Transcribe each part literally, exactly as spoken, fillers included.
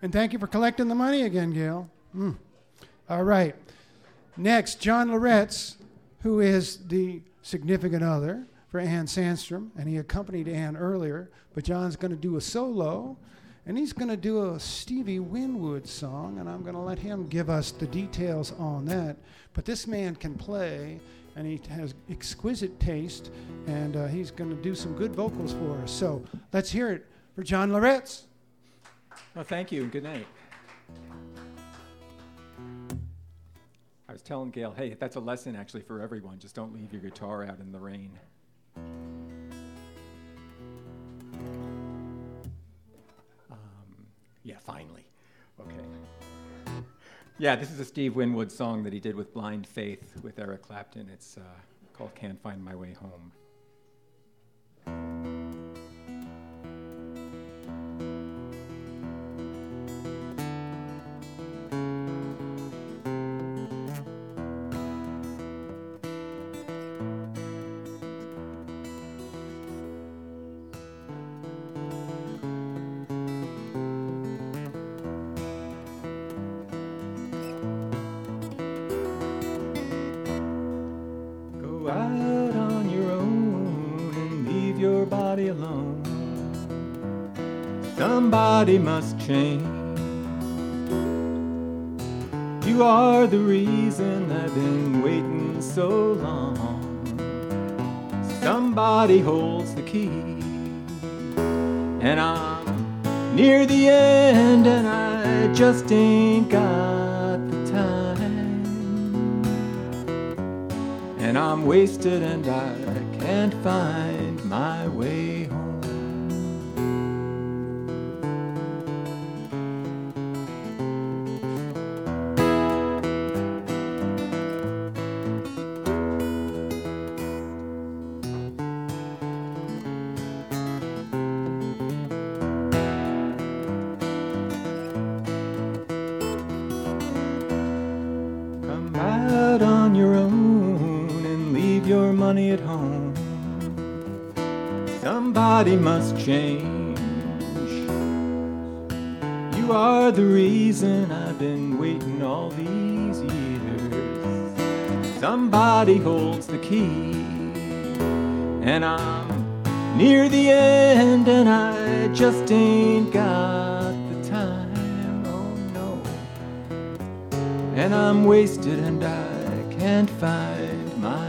And thank you for collecting the money again, Gail. Mm. All right. Next, John Loretz, who is the significant other for Ann Sandstrom, and he accompanied Ann earlier, but John's going to do a solo, and he's going to do a Stevie Winwood song, and I'm going to let him give us the details on that. But this man can play, and he has exquisite taste, and uh, he's going to do some good vocals for us. So let's hear it for John Loretz. Well, thank you, and good night. I was telling Gail, hey, that's a lesson actually for everyone. Just don't leave your guitar out in the rain. Um, yeah, finally. Okay. Yeah, this is a Steve Winwood song that he did with Blind Faith with Eric Clapton. It's uh, called Can't Find My Way Home. Somebody must change. You are the reason I've been waiting so long. Somebody holds the key, and I'm near the end, and I just ain't got the time. And I'm wasted, and I can't find my way home. At home, somebody must change. You are the reason I've been waiting all these years. Somebody holds the key, and I'm near the end, and I just ain't got the time. Oh no, and I'm wasted, and I can't find my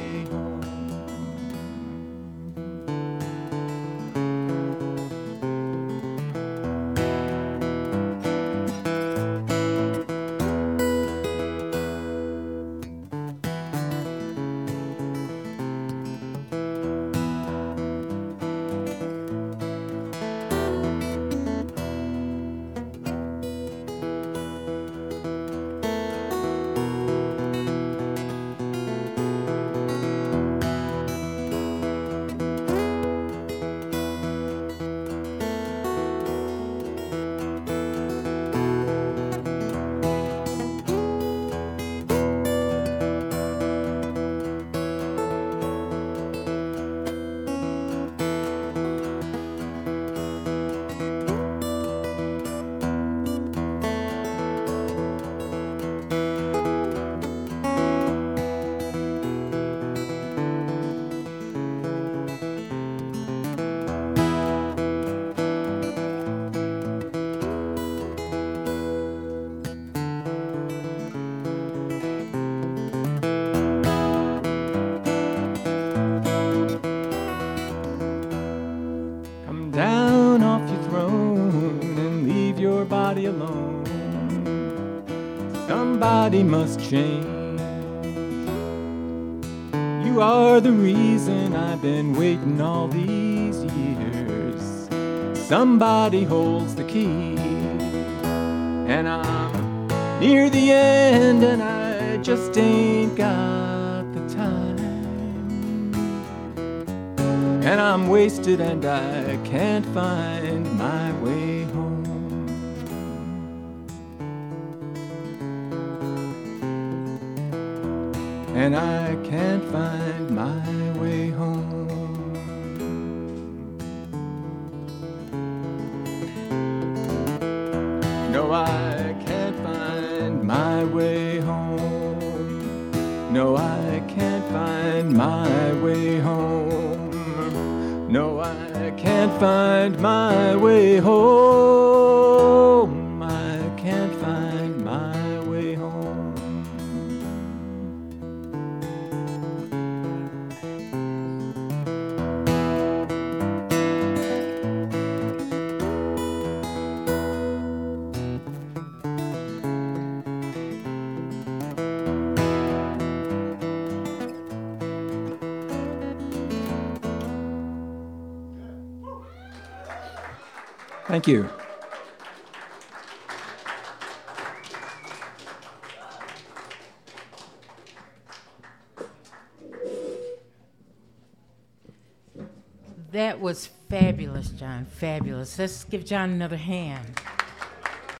Somebody must change. You are the reason I've been waiting all these years. Somebody holds the key, and I'm near the end, and I just ain't got the time. And I'm wasted, and I can't find my way home. And I can't find my way home. No, I can't find my way home. No, I can't find my way home. No, I can't find my way home. I can't find my way home. Thank you. That was fabulous, John, fabulous. Let's give John another hand.